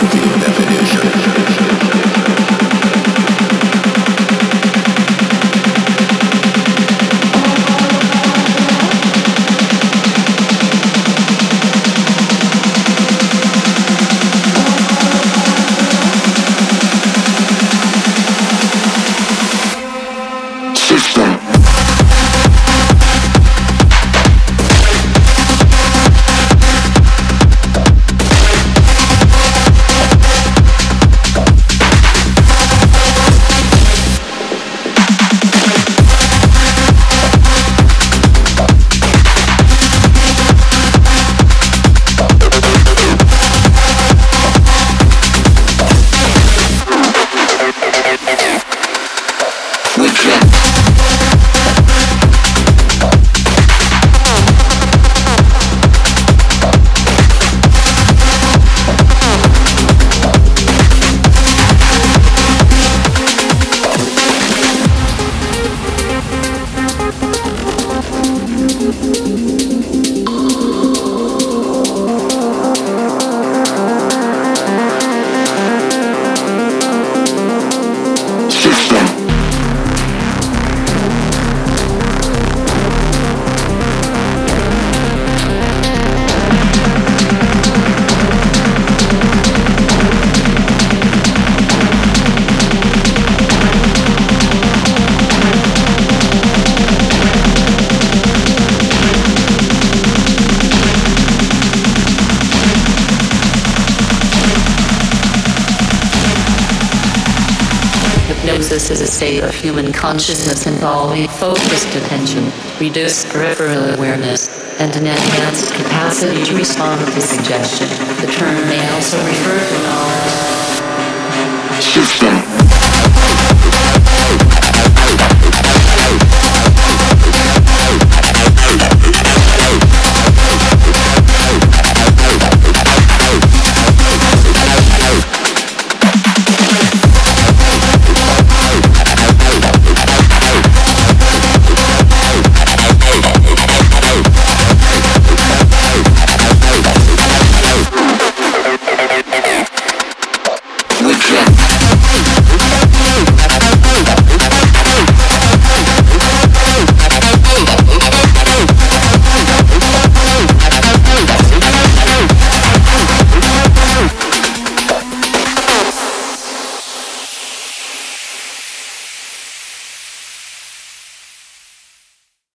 field definition. Hypnosis is a state of human consciousness involving focused attention, reduced peripheral awareness, and an enhanced capacity to respond to suggestion. The term may also refer to knowledge. System.